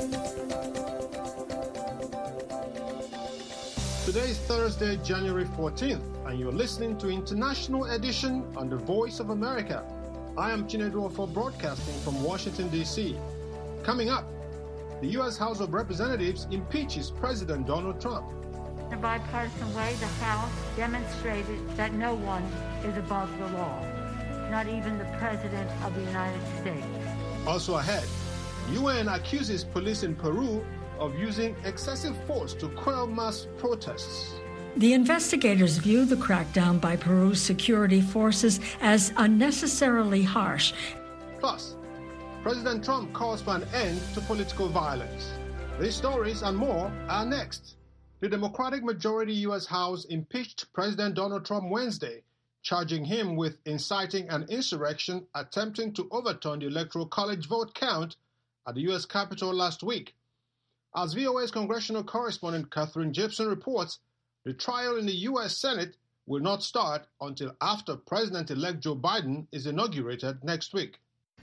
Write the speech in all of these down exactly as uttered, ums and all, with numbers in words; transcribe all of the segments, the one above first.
Today is Thursday, January fourteenth, and you're listening to International Edition on the Voice of America. I am Chinedu for broadcasting from Washington, D C Coming up, the U S House of Representatives impeaches President Donald Trump. In a bipartisan way, the House demonstrated that no one is above the law, not even the President of the United States. Also ahead, U N accuses police in Peru of using excessive force to quell mass protests. The investigators view the crackdown by Peru's security forces as unnecessarily harsh. Plus, President Trump calls for an end to political violence. These stories and more are next. The Democratic majority U S House impeached President Donald Trump Wednesday, charging him with inciting an insurrection attempting to overturn the Electoral College vote count at the U S Capitol last week. As V O A's congressional correspondent Catherine Gibson reports, the trial in the U S Senate will not start until after President-elect Joe Biden is inaugurated next week.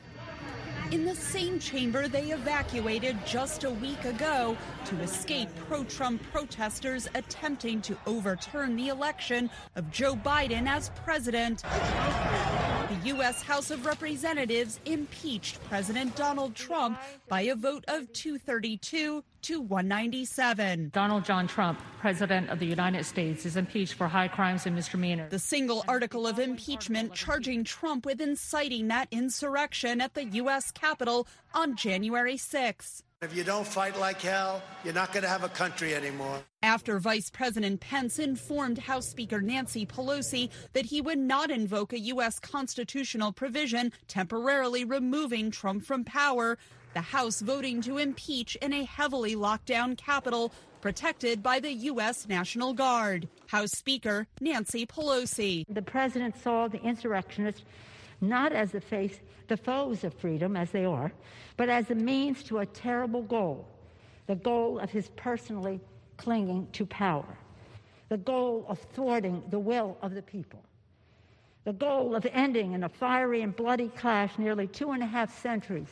In the same chamber they evacuated just a week ago to escape pro-Trump protesters attempting to overturn the election of Joe Biden as president. The U S House of Representatives impeached President Donald Trump by a vote of two thirty-two to one ninety-seven. Donald John Trump, President of the United States, is impeached for high crimes and misdemeanors. The single article of impeachment charging Trump with inciting that insurrection at the U S Capitol on January sixth. If you don't fight like hell, you're not going to have a country anymore. After Vice President Pence informed House Speaker Nancy Pelosi that he would not invoke a U S constitutional provision temporarily removing Trump from power, the House voting to impeach in a heavily locked down Capitol protected by the U S National Guard. House Speaker Nancy Pelosi. The president saw the insurrectionists not as the face, the foes of freedom, as they are, but as a means to a terrible goal, the goal of his personally clinging to power, the goal of thwarting the will of the people, the goal of ending in a fiery and bloody clash nearly two and a half centuries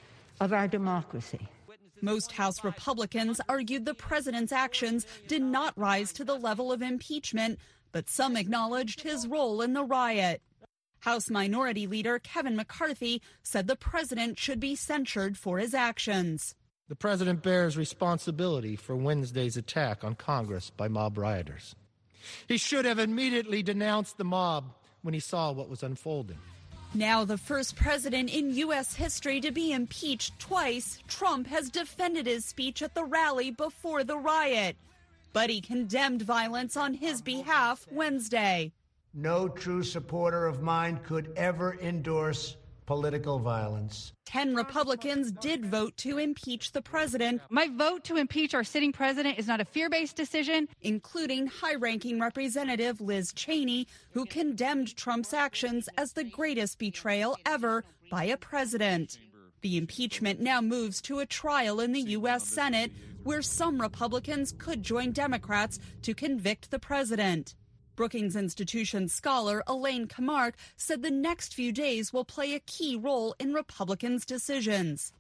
of our democracy. Most House Republicans argued the president's actions did not rise to the level of impeachment, but some acknowledged his role in the riot. House Minority Leader Kevin McCarthy said the president should be censured for his actions. The president bears responsibility for Wednesday's attack on Congress by mob rioters. He should have immediately denounced the mob when he saw what was unfolding. Now the first president in U S history to be impeached twice, Trump has defended his speech at the rally before the riot. But he condemned violence on his behalf Wednesday. No true supporter of mine could ever endorse political violence. Ten Republicans did vote to impeach the president. My vote to impeach our sitting president is not a fear-based decision, including high-ranking Representative Liz Cheney, who condemned Trump's actions as the greatest betrayal ever by a president. The impeachment now moves to a trial in the U S Senate, where some Republicans could join Democrats to convict the president. Brookings Institution scholar Elaine Kamarck said the next few days will play a key role in Republicans' decisions.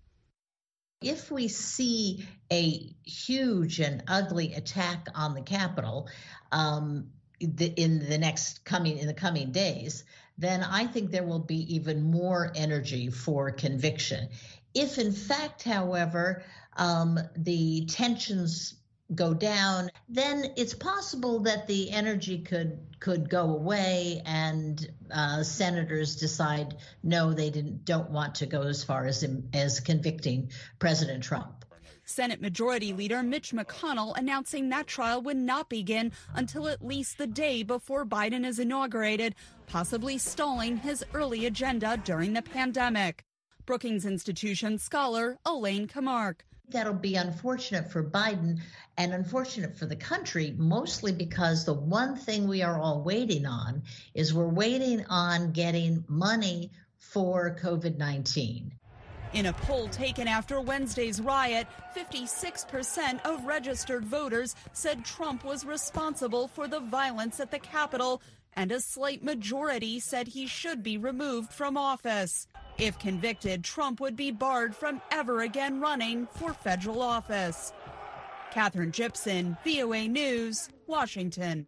If we see a huge and ugly attack on the Capitol um, the, in the next coming in the coming days, then I think there will be even more energy for conviction. If in fact, however, um, the tensions go down, then it's possible that the energy could could go away and uh, senators decide no, they didn't don't want to go as far as as convicting President Trump. Senate Majority Leader Mitch McConnell announcing that trial would not begin until at least the day before Biden is inaugurated, possibly stalling his early agenda during the pandemic. Brookings Institution scholar Elaine Kamarck. That'll be unfortunate for Biden and unfortunate for the country, mostly because the one thing we are all waiting on is we're waiting on getting money for COVID nineteen. In a poll taken after Wednesday's riot, fifty-six percent of registered voters said Trump was responsible for the violence at the Capitol, and a slight majority said he should be removed from office. If convicted, Trump would be barred from ever again running for federal office. Catherine Gibson, V O A News, Washington.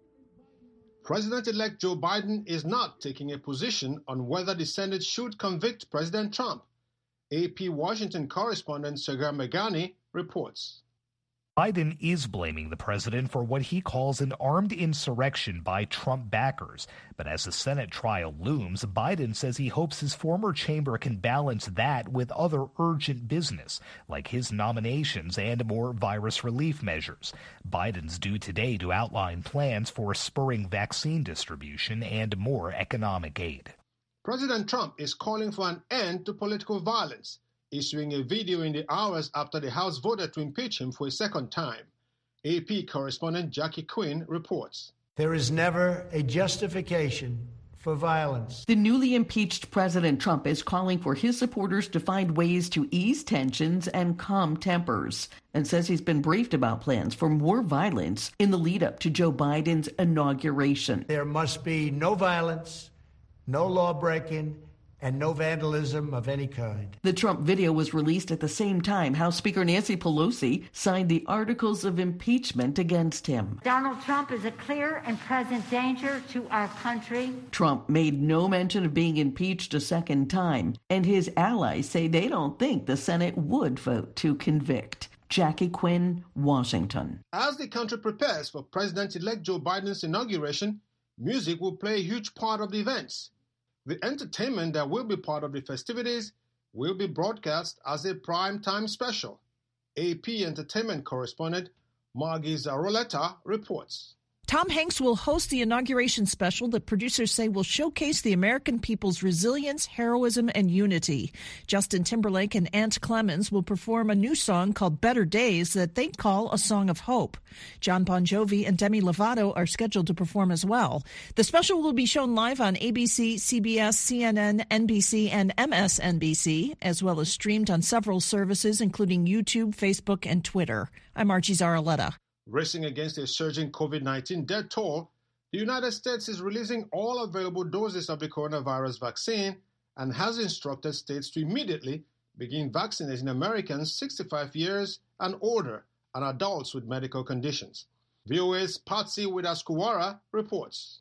President-elect Joe Biden is not taking a position on whether the Senate should convict President Trump. A P Washington correspondent Sagar Meghani reports. Biden is blaming the president for what he calls an armed insurrection by Trump backers. But as the Senate trial looms, Biden says he hopes his former chamber can balance that with other urgent business, like his nominations and more virus relief measures. Biden's due today to outline plans for spurring vaccine distribution and more economic aid. President Trump is calling for an end to political violence, issuing a video in the hours after the House voted to impeach him for a second time. A P correspondent Jackie Quinn reports. There is never a justification for violence. The newly impeached President Trump is calling for his supporters to find ways to ease tensions and calm tempers, and says he's been briefed about plans for more violence in the lead up to Joe Biden's inauguration. There must be no violence, no law breaking, and no vandalism of any kind. The Trump video was released at the same time House Speaker Nancy Pelosi signed the articles of impeachment against him. Donald Trump is a clear and present danger to our country. Trump made no mention of being impeached a second time, and his allies say they don't think the Senate would vote to convict. Jackie Quinn, Washington. As the country prepares for President-elect Joe Biden's inauguration, music will play a huge part of the events. The entertainment that will be part of the festivities will be broadcast as a prime-time special. A P entertainment correspondent Margie Zaroleta reports. Tom Hanks will host the inauguration special that producers say will showcase the American people's resilience, heroism, and unity. Justin Timberlake and Ant Clemens will perform a new song called Better Days that they call a song of hope. John Bon Jovi and Demi Lovato are scheduled to perform as well. The special will be shown live on A B C, C B S, C N N, N B C, and M S N B C, as well as streamed on several services, including YouTube, Facebook, and Twitter. I'm Margie Zaroleta. Racing against a surging COVID nineteen death toll, the United States is releasing all available doses of the coronavirus vaccine and has instructed states to immediately begin vaccinating Americans sixty-five years and older and adults with medical conditions. V O A's Patsy Widaskewara reports.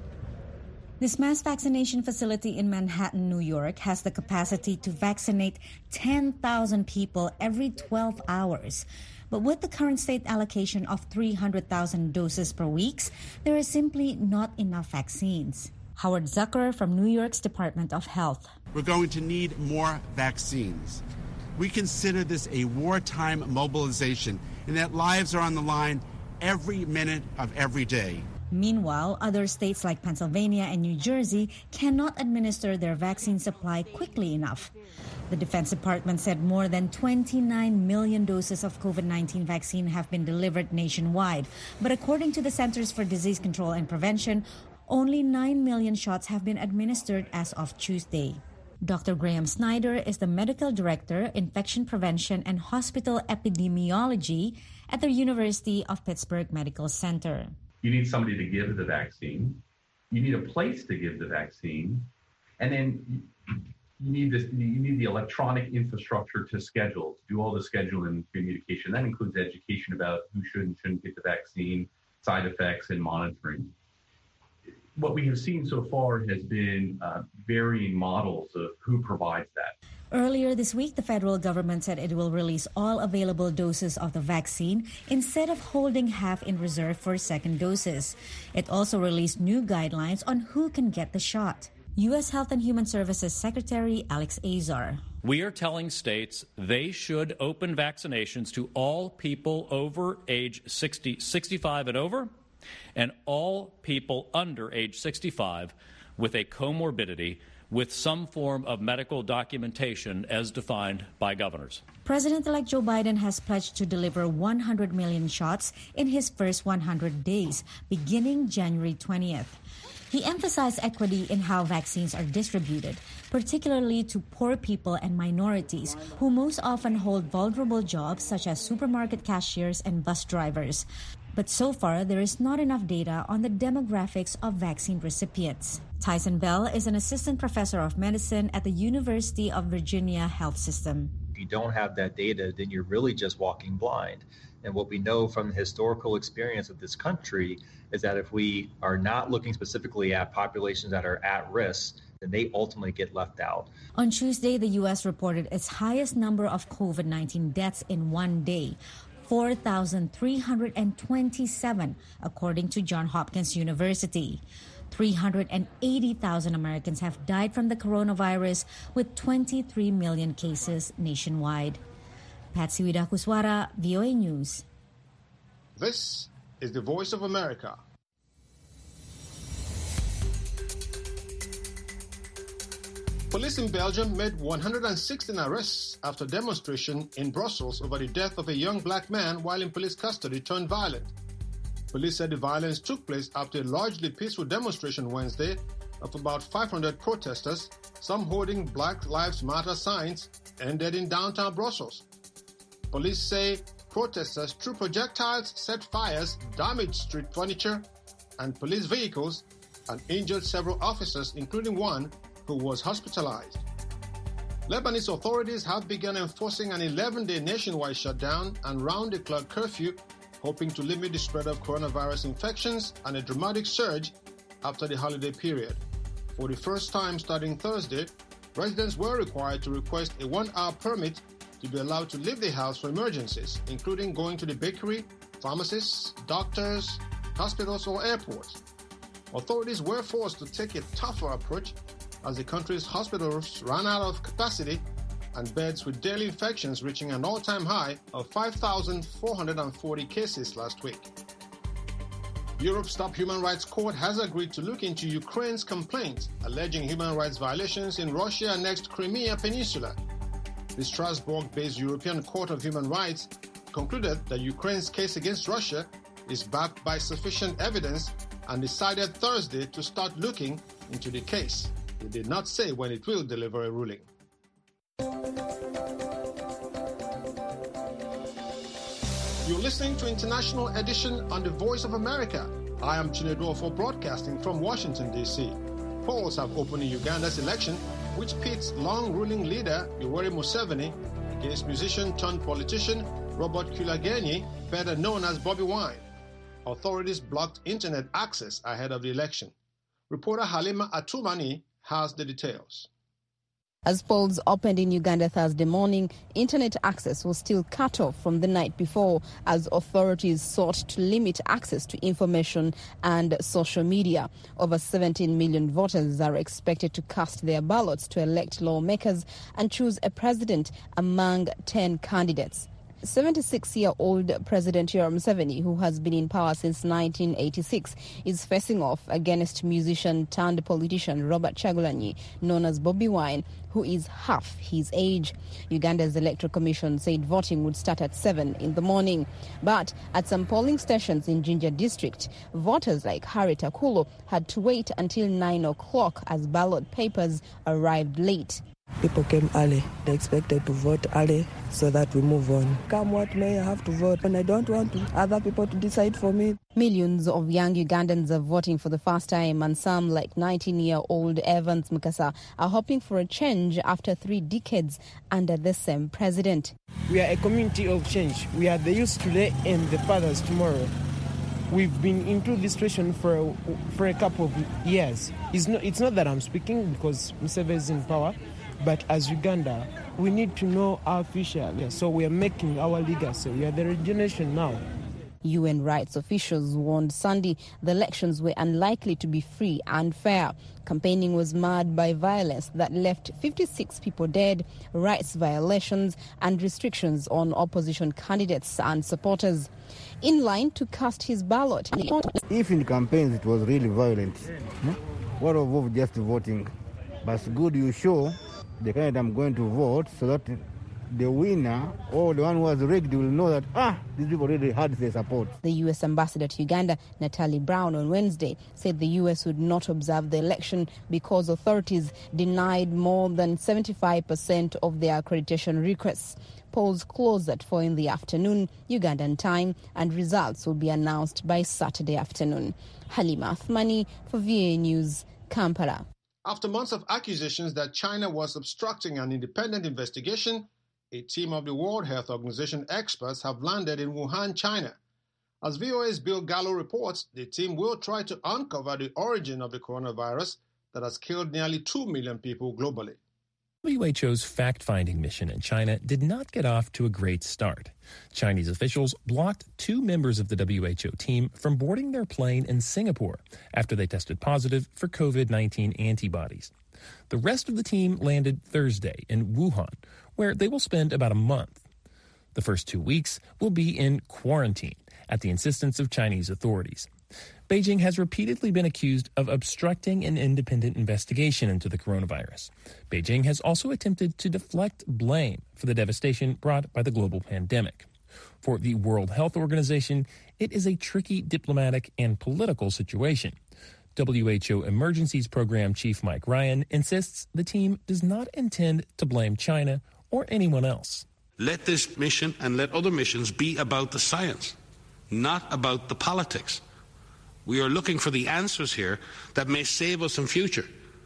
This mass vaccination facility in Manhattan, New York, has the capacity to vaccinate ten thousand people every twelve hours. But with the current state allocation of three hundred thousand doses per week, there is simply not enough vaccines. Howard Zucker from New York's Department of Health. We're going to need more vaccines. We consider this a wartime mobilization, and that lives are on the line every minute of every day. Meanwhile, other states like Pennsylvania and New Jersey cannot administer their vaccine supply quickly enough. The Defense Department said more than twenty-nine million doses of COVID nineteen vaccine have been delivered nationwide. But according to the Centers for Disease Control and Prevention, only nine million shots have been administered as of Tuesday. Doctor Graham Snyder is the Medical Director, Infection Prevention and Hospital Epidemiology at the University of Pittsburgh Medical Center. You need somebody to give the vaccine. You need a place to give the vaccine. And then you need this, you need the electronic infrastructure to schedule, to do all the scheduling and communication. That includes education about who should and shouldn't get the vaccine, side effects, and monitoring. What we have seen so far has been uh, varying models of who provides that. Earlier this week, the federal government said it will release all available doses of the vaccine instead of holding half in reserve for second doses. It also released new guidelines on who can get the shot. U S Health and Human Services Secretary Alex Azar. We are telling states they should open vaccinations to all people over age sixty, sixty-five and over, and all people under age sixty-five with a comorbidity with some form of medical documentation as defined by governors. President-elect Joe Biden has pledged to deliver one hundred million shots in his first one hundred days, beginning January twentieth. He emphasized equity in how vaccines are distributed, particularly to poor people and minorities who most often hold vulnerable jobs such as supermarket cashiers and bus drivers. But so far, there is not enough data on the demographics of vaccine recipients. Tyson Bell is an assistant professor of medicine at the University of Virginia Health System. If you don't have that data, then you're really just walking blind. And what we know from the historical experience of this country is that if we are not looking specifically at populations that are at risk, then they ultimately get left out. On Tuesday, the U S reported its highest number of COVID nineteen deaths in one day, four thousand three hundred twenty-seven, according to Johns Hopkins University. three hundred eighty thousand Americans have died from the coronavirus, with twenty-three million cases nationwide. Patsy Widakuswara, V O A News. This is the Voice of America. Police in Belgium made one hundred sixteen arrests after demonstration in Brussels over the death of a young black man while in police custody turned violent. Police said the violence took place after a largely peaceful demonstration Wednesday of about five hundred protesters, some holding Black Lives Matter signs, ended in downtown Brussels. Police say protesters threw projectiles, set fires, damaged street furniture and police vehicles, and injured several officers, including one who was hospitalized. Lebanese authorities have begun enforcing an eleven-day nationwide shutdown and round-the-clock curfew, hoping to limit the spread of coronavirus infections and a dramatic surge after the holiday period. For the first time starting Thursday, residents were required to request a one-hour permit to be allowed to leave the house for emergencies, including going to the bakery, pharmacists, doctors, hospitals, or airports. Authorities were forced to take a tougher approach as the country's hospitals ran out of capacity and beds, with daily infections reaching an all-time high of five thousand four hundred forty cases last week. Europe's top human rights court has agreed to look into Ukraine's complaint alleging human rights violations in Russia-annexed Crimea Peninsula. The Strasbourg-based European Court of Human Rights concluded that Ukraine's case against Russia is backed by sufficient evidence and decided Thursday to start looking into the case. It did not say when it will deliver a ruling. You're listening to International Edition on the Voice of America. I am Chinedu Ofo, broadcasting from Washington, D C Polls have opened in Uganda's election, which pits long-ruling leader Yoweri Museveni against musician-turned-politician Robert Kyagulanyi, better known as Bobi Wine. Authorities blocked internet access ahead of the election. Reporter Halima Atumani has the details. As polls opened in Uganda Thursday morning, internet access was still cut off from the night before as authorities sought to limit access to information and social media. Over seventeen million voters are expected to cast their ballots to elect lawmakers and choose a president among ten candidates. seventy-six-year-old President Yoweri Museveni, who has been in power since nineteen eighty-six, is facing off against musician-turned-politician Robert Kyagulanyi, known as Bobi Wine, who is half his age. Uganda's Electoral Commission said voting would start at seven in the morning. But at some polling stations in Jinja district, voters like Harriet Akulo had to wait until nine o'clock as ballot papers arrived late. People came early. They expected to vote early so that we move on. Come what may, I have to vote, and I don't want to, other people to decide for me. Millions of young Ugandans are voting for the first time, and some, like nineteen-year-old Evans Mukasa, are hoping for a change after three decades under the same president. We are a community of change. We are the youth today and the fathers tomorrow. We've been into this situation for a, for a couple of years. It's not, it's not that I'm speaking because Museveni is in power, but as Uganda, we need to know our future. Yeah, so we are making our legacy. We are the generation now. U N rights officials warned Sunday the elections were unlikely to be free and fair. Campaigning was marred by violence that left fifty-six people dead, rights violations and restrictions on opposition candidates and supporters. In line to cast his ballot. If in campaigns it was really violent, what of just voting? But it's good you show the candidate I'm going to vote so that the winner or the one who was rigged will know that, ah, these people really had their support. The U S ambassador to Uganda, Natalie Brown, on Wednesday said the U S would not observe the election because authorities denied more than seventy-five percent of their accreditation requests. Polls close at four in the afternoon, Ugandan time, and results will be announced by Saturday afternoon. Halima Athmani for V A News, Kampala. After months of accusations that China was obstructing an independent investigation, a team of the World Health Organization experts have landed in Wuhan, China. As V O A's Bill Gallo reports, the team will try to uncover the origin of the coronavirus that has killed nearly two million people globally. W H O's fact-finding mission in China did not get off to a great start. Chinese officials blocked two members of the W H O team from boarding their plane in Singapore after they tested positive for COVID nineteen antibodies. The rest of the team landed Thursday in Wuhan, where they will spend about a month. The first two weeks will be in quarantine at the insistence of Chinese authorities. Beijing has repeatedly been accused of obstructing an independent investigation into the coronavirus. Beijing has also attempted to deflect blame for the devastation brought by the global pandemic. For the World Health Organization, it is a tricky diplomatic and political situation. W H O Emergencies Program Chief Mike Ryan insists the team does not intend to blame China or anyone else. Let this mission and let other missions be about the science, not about the politics. We are looking for the answers here that may save us in future,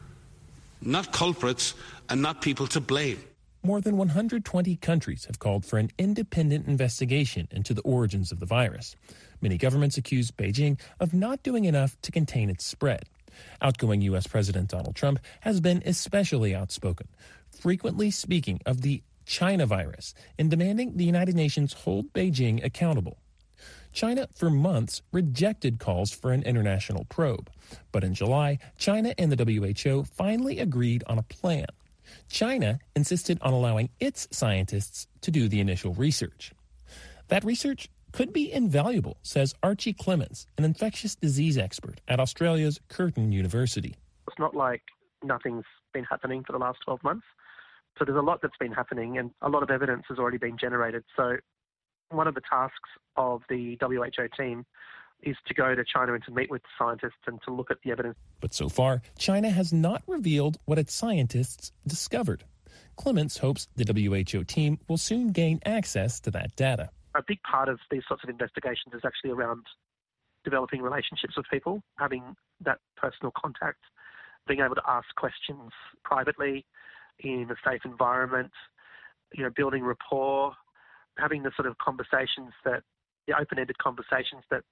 not culprits and not people to blame. More than one hundred twenty countries have called for an independent investigation into the origins of the virus. Many governments accuse Beijing of not doing enough to contain its spread. Outgoing U S President Donald Trump has been especially outspoken, frequently speaking of the China virus and demanding the United Nations hold Beijing accountable. China, for months, rejected calls for an international probe. But in July, China and the W H O finally agreed on a plan. China insisted on allowing its scientists to do the initial research. That research could be invaluable, says Archie Clements, an infectious disease expert at Australia's Curtin University. It's not like nothing's been happening for the last twelve months. So there's a lot that's been happening and a lot of evidence has already been generated. So one of the tasks of the W H O team is to go to China and to meet with scientists and to look at the evidence. But so far, China has not revealed what its scientists discovered. Clements hopes the W H O team will soon gain access to that data. A big part of these sorts of investigations is actually around developing relationships with people, having that personal contact, being able to ask questions privately in a safe environment, you know, building rapport, having the sort of conversations that, the open-ended conversations that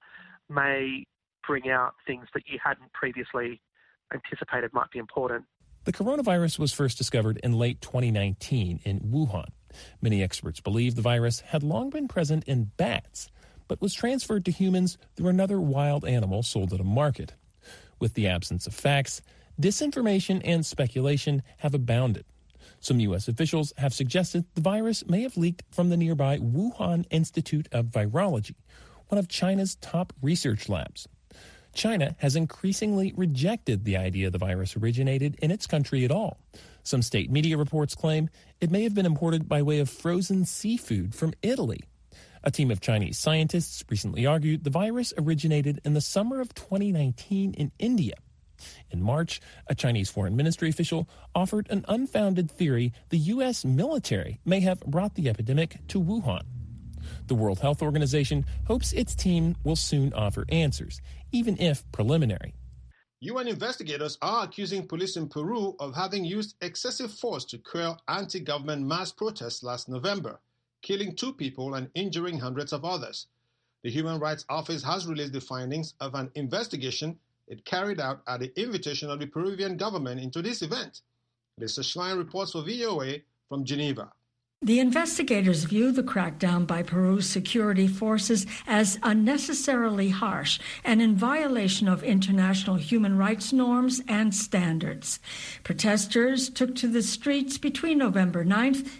may bring out things that you hadn't previously anticipated might be important. The coronavirus was first discovered in late twenty nineteen in Wuhan. Many experts believe the virus had long been present in bats, but was transferred to humans through another wild animal sold at a market. With the absence of facts, disinformation and speculation have abounded. Some U S officials have suggested the virus may have leaked from the nearby Wuhan Institute of Virology, one of China's top research labs. China has increasingly rejected the idea the virus originated in its country at all. Some state media reports claim it may have been imported by way of frozen seafood from Italy. A team of Chinese scientists recently argued the virus originated in the summer of twenty nineteen in India. In March, a Chinese foreign ministry official offered an unfounded theory the U S military may have brought the epidemic to Wuhan. The World Health Organization hopes its team will soon offer answers, even if preliminary. U N investigators are accusing police in Peru of having used excessive force to quell anti-government mass protests last November, killing two people and injuring hundreds of others. The Human Rights Office has released the findings of an investigation it carried out at the invitation of the Peruvian government into this event. Lisa Schlein reports for V O A from Geneva. The investigators view the crackdown by Peru's security forces as unnecessarily harsh and in violation of international human rights norms and standards. Protesters took to the streets between November ninth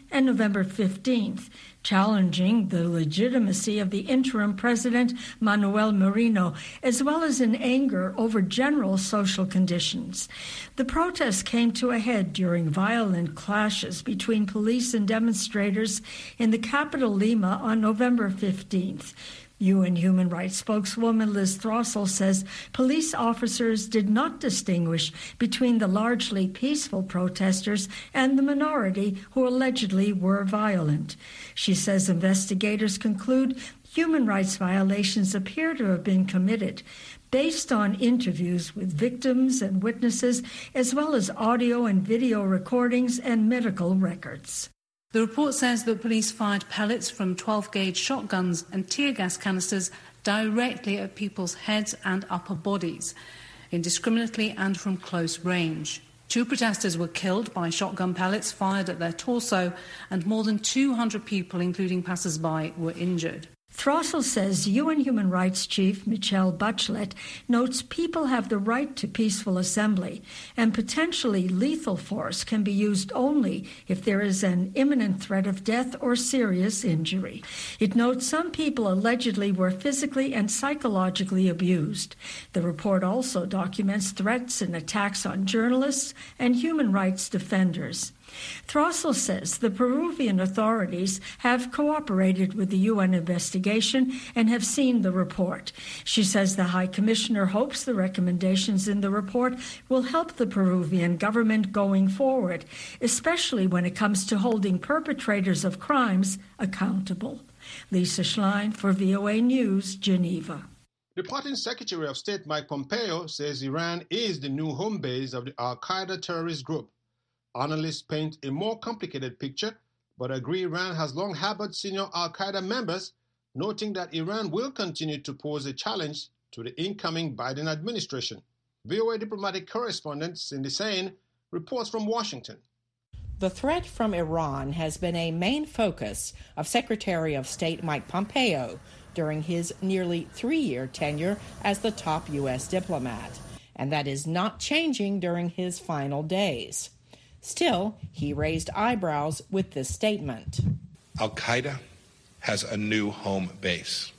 and November fifteenth, challenging the legitimacy of the interim president, Manuel Merino, as well as in anger over general social conditions. The protests came to a head during violent clashes between police and demonstrators in the capital Lima on November fifteenth. U N Human Rights spokeswoman Liz Throssell says police officers did not distinguish between the largely peaceful protesters and the minority who allegedly were violent. She says investigators conclude human rights violations appear to have been committed based on interviews with victims and witnesses, as well as audio and video recordings and medical records. The report says that police fired pellets from twelve gauge shotguns and tear gas canisters directly at people's heads and upper bodies, indiscriminately and from close range. Two protesters were killed by shotgun pellets fired at their torso, and more than two hundred people, including passers-by, were injured. Throssell says U N Human Rights Chief Michelle Bachelet notes people have the right to peaceful assembly, and potentially lethal force can be used only if there is an imminent threat of death or serious injury. It notes some people allegedly were physically and psychologically abused. The report also documents threats and attacks on journalists and human rights defenders. Throssell says the Peruvian authorities have cooperated with the U N investigation and have seen the report. She says the High Commissioner hopes the recommendations in the report will help the Peruvian government going forward, especially when it comes to holding perpetrators of crimes accountable. Lisa Schlein for V O A News, Geneva. Departing Secretary of State Mike Pompeo says Iran is the new home base of the al-Qaeda terrorist group. Analysts paint a more complicated picture, but agree Iran has long harbored senior al-Qaeda members, noting that Iran will continue to pose a challenge to the incoming Biden administration. V O A diplomatic correspondent Cindy Sain reports from Washington. The threat from Iran has been a main focus of Secretary of State Mike Pompeo during his nearly three-year tenure as the top U S diplomat, and that is not changing during his final days. Still, he raised eyebrows with this statement. Al-Qaeda has a new home base.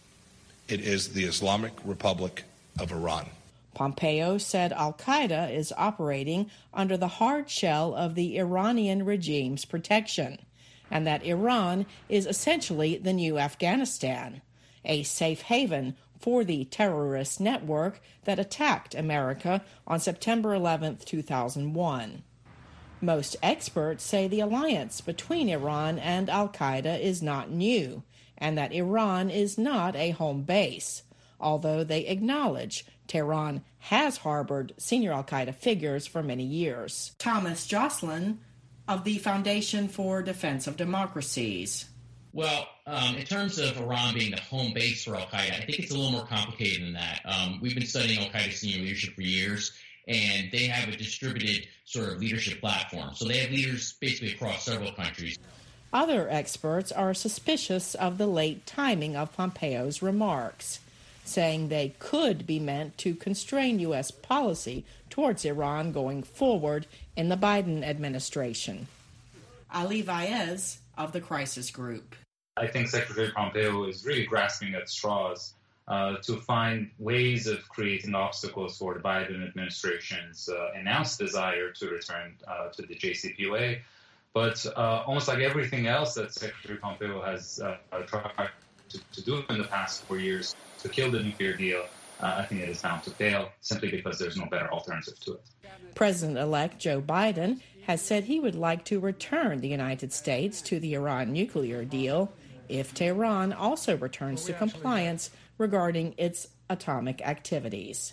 It is the Islamic Republic of Iran. Pompeo said al-Qaeda is operating under the hard shell of the Iranian regime's protection, and that Iran is essentially the new Afghanistan, a safe haven for the terrorist network that attacked America on September eleventh, two thousand one. Most experts say the alliance between Iran and al-Qaeda is not new, and that Iran is not a home base, although they acknowledge Tehran has harbored senior al-Qaeda figures for many years. Thomas Jocelyn of the Foundation for Defense of Democracies. Well, um, in terms of Iran being the home base for al-Qaeda, I think it's a little more complicated than that. Um, we've been studying al-Qaeda senior leadership for years, and they have a distributed sort of leadership platform. So they have leaders basically across several countries. Other experts are suspicious of the late timing of Pompeo's remarks, saying they could be meant to constrain U S policy towards Iran going forward in the Biden administration. Ali Vaez of the Crisis Group. I think Secretary Pompeo is really grasping at straws Uh, to find ways of creating obstacles for the Biden administration's uh, announced desire to return uh, to the J C P O A. But uh, almost like everything else that Secretary Pompeo has uh, tried to, to do in the past four years to kill the nuclear deal, uh, I think it is bound to fail simply because there's no better alternative to it. President-elect Joe Biden has said he would like to return the United States to the Iran nuclear deal if Tehran also returns to compliance regarding its atomic activities.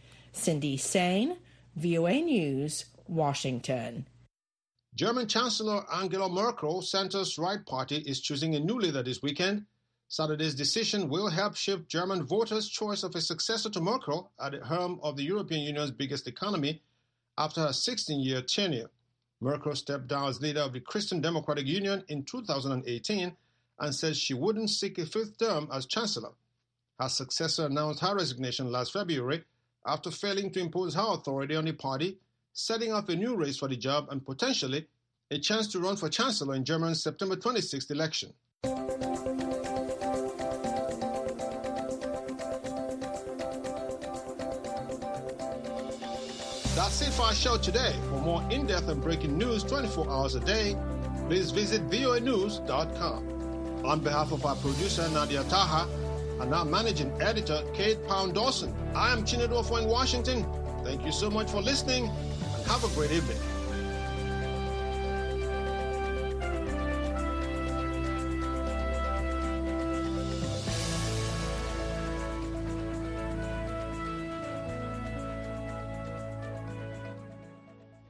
Cindy Sain, V O A News, Washington. German Chancellor Angela Merkel, centre's Right Party, is choosing a new leader this weekend. Saturday's decision will help shift German voters' choice of a successor to Merkel at the helm of the European Union's biggest economy after her sixteen-year tenure. Merkel stepped down as leader of the Christian Democratic Union in two thousand eighteen and said she wouldn't seek a fifth term as Chancellor. Her successor announced her resignation last February after failing to impose her authority on the party, setting up a new race for the job and potentially a chance to run for chancellor in Germany's September twenty-sixth election. That's it for our show today. For more in-depth and breaking news twenty-four hours a day, please visit V O A news dot com. On behalf of our producer, Nadia Taha, and our managing editor, Kate Pound-Dawson, I am Chinedu Ofo in Washington. Thank you so much for listening, and have a great evening.